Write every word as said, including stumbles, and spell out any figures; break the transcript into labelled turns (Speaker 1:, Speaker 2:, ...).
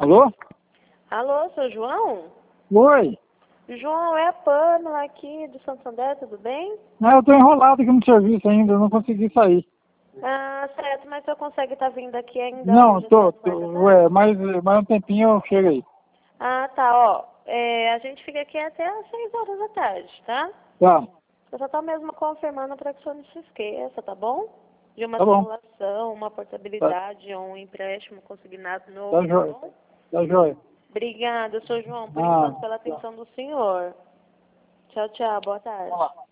Speaker 1: Alô?
Speaker 2: Alô, seu João?
Speaker 1: Oi.
Speaker 2: João, é a Pâmela aqui do Santander, tudo bem?
Speaker 1: Não, eu tô enrolado aqui no serviço ainda, eu não consegui sair.
Speaker 2: Ah, certo, mas você consegue estar vindo aqui ainda
Speaker 1: Não,
Speaker 2: hoje
Speaker 1: tô,
Speaker 2: até as
Speaker 1: tô,
Speaker 2: quatro da
Speaker 1: ué,
Speaker 2: tarde?
Speaker 1: mais, mais um tempinho eu chego aí.
Speaker 2: Ah, tá, ó. É, a gente fica aqui até às seis horas da tarde, tá?
Speaker 1: Tá,
Speaker 2: Eu só tô mesmo confirmando para que o senhor não se esqueça, tá bom? De uma
Speaker 1: tá bom.
Speaker 2: simulação, uma
Speaker 1: Tá,
Speaker 2: portabilidade ou um empréstimo consignado
Speaker 1: tá
Speaker 2: novo, tá
Speaker 1: jóia.
Speaker 2: bom?
Speaker 1: Tá jóia.
Speaker 2: Obrigada, seu João, por
Speaker 1: Ah,
Speaker 2: enquanto, pela
Speaker 1: tá.
Speaker 2: atenção do senhor. Tchau, tchau, boa tarde.